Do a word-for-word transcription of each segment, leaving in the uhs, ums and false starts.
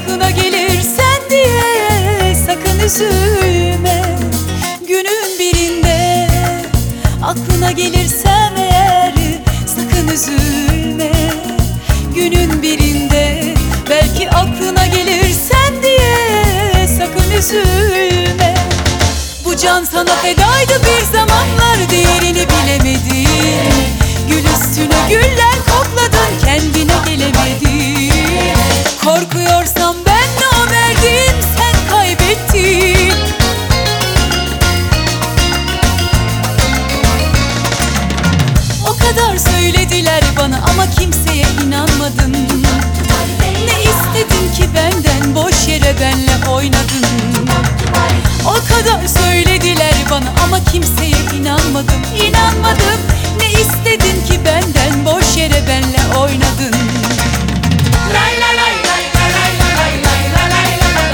aklına gelirsen diye sakın üzülme. Günün birinde aklına gelirsem eğer sakın üzülme. Günün birinde belki aklına gelirsen diye sakın üzülme. Bu can sana fedaydı bir zamanlar, değerini bilemedin. Gül üstüne güller kokladın, kendine gelemedin. Korkuyorsam ben ne verdim, sen kaybettin. O kadar söylediler bana ama kimseye inanmadım. Ne istedin ki benden, boş yere benle oynadın. O kadar söylediler bana ama kimseye inanmadım, inanmadım. Ne istedin ki benden, boş yere benle oynadın. Lay lay lay lay lay lay lay lay lay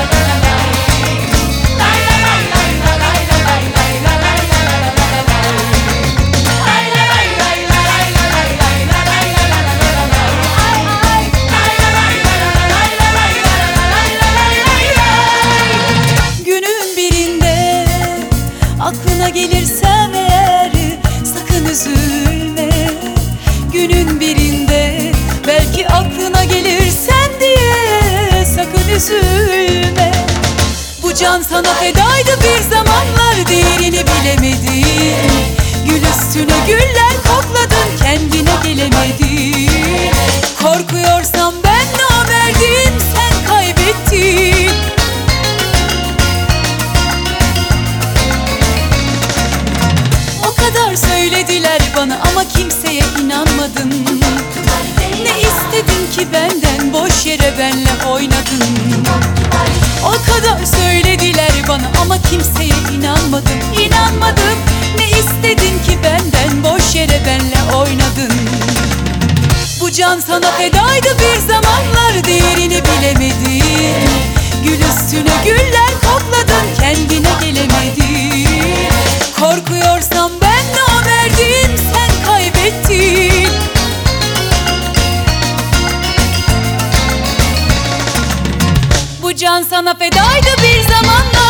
aklına gelirsem eğer sakın üzülme. Günün birinde belki aklına gelirsen diye sakın üzülme. Bu can sana fedaydı bir zamanlar, değerini bilemedin. Gül üstüne güller kokladın, kendine gelemedin. Korkuyorsam ben ne verdim, sen kaybettin. Söylediler bana ama kimseye inanmadım. Ne istedin ki benden, boş yere benle oynadın. O kadar söylediler bana ama kimseye inanmadım, inanmadım. Ne istedin ki benden, boş yere benle oynadın. Bu can sana fedaydı bir zamanlar, değerini bilemedin. Gül üstüne güller kokladın, kendine gelemedin. Korkuyorsam ben ne verdim, sen kaybettin. Bu can sana fedaydı bir zamanlar.